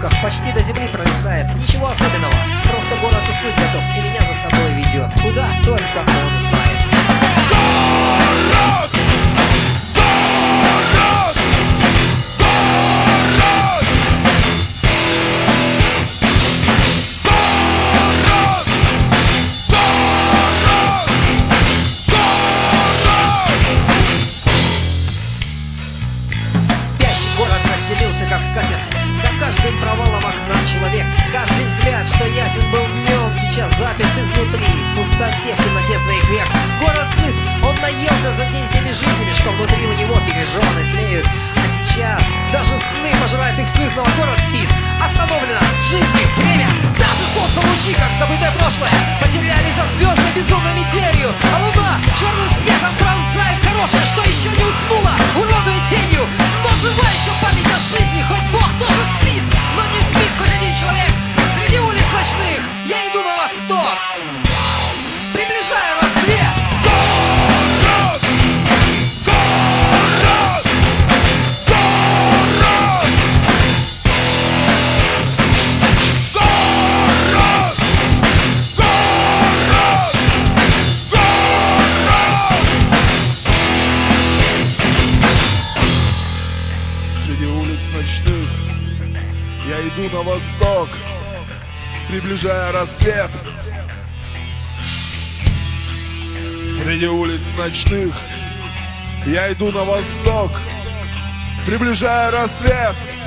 обломков почти до земли пролетает. Ничего особенного, просто город уснуть готов и меня за собой ведет. Куда? Только он знает. Как скатерть, за каждым провалом окна человек, каждый взгляд, что ясен был днем, сейчас заперт изнутри, в пустоте, в темноте своих век. Город сыт, он наелся за день теми жизнями, что внутри у него пережжены, тлеют. А сейчас даже сны пожирают их сытного, город спит, остановлено жизни, время, даже солнце лучи, как забытое прошлое, потерялись за звездной безумной метелью, а луна черным светом пронзает хорошее, что еще не уснуло, уродует тенью, но жива еще память о жизни, хоть Бог тоже спит, но не спит хоть один человек. Среди улиц ночных я иду на восток, приближая рассвет. Я иду на восток, приближая рассвет. Среди улиц ночных я иду на восток, приближая рассвет.